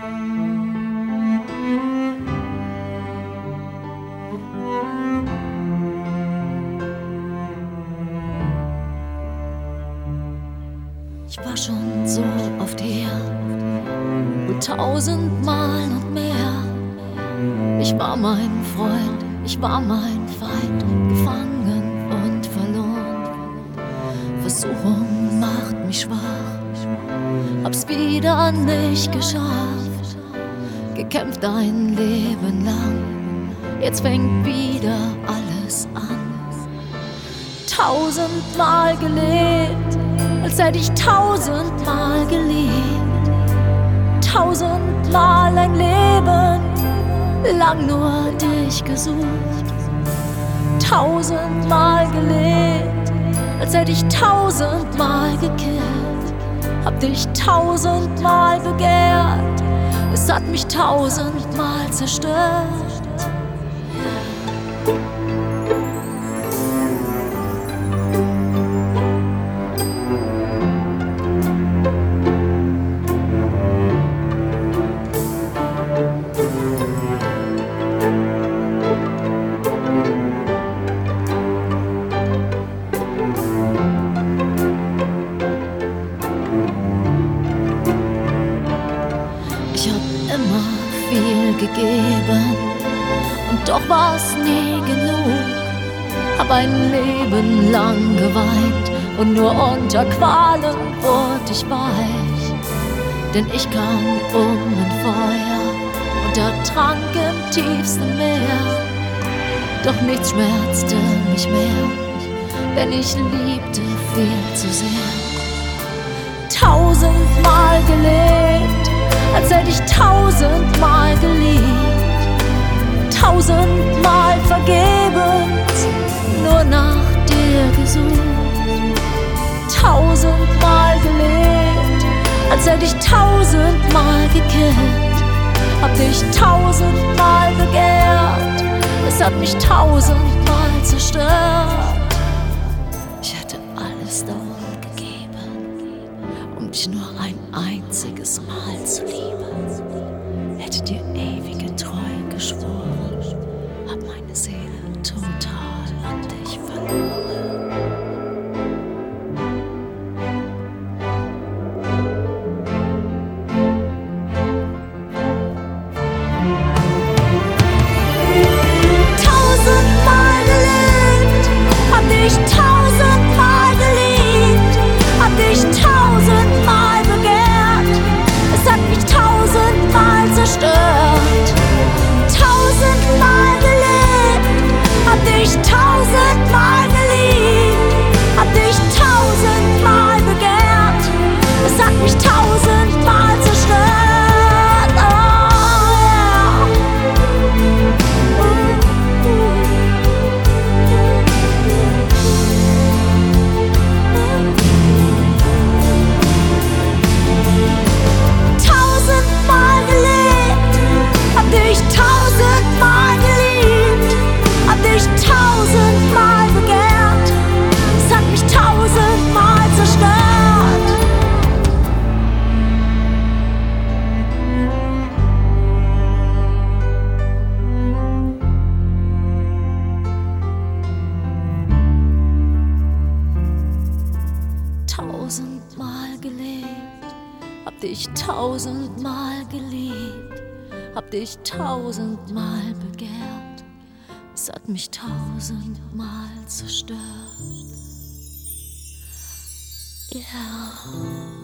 Ich war schon so oft hier, wohl 1000-mal und mehr. Ich war mein Freund, ich war mein Feind, gefangen und verloren. Versuchung macht mich schwach, hab's wieder nicht geschafft. Gekämpft ein Leben lang, jetzt fängt wieder alles an. 1000-mal gelebt, als hätte ich 1000-mal geliebt. 1000-mal ein Leben lang nur dich gesucht. 1000-mal gelebt, als hätte ich 1000-mal gekillt. Hab dich 1000-mal begehrt, es hat mich 1000-mal zerstört. Ich hab immer viel gegeben und doch war's nie genug. Hab ein Leben lang geweint und nur unter Qualen wurde ich weich. Denn ich kam in Feuer und ertrank im tiefsten Meer. Doch nichts schmerzte mich mehr, denn ich liebte viel zu sehr. 1000-mal gelebt, als hätte ich 1000-mal geliebt. 1000-mal vergebens, nur nach dir gesucht. 1000-mal gelebt, als hätte ich 1000-mal gekillt. Hab dich 1000-mal begehrt, es hat mich 1000-mal zerstört. Ich hätte alles darum gegeben, um dich nur ein einziges Mal zu lieben. Hätte dir ewige Treue geschworen, hab meine Seele total an dich verloren. Hab dich 1000-mal geliebt, hab dich 1000-mal begehrt, es hat mich 1000-mal zerstört. Ja.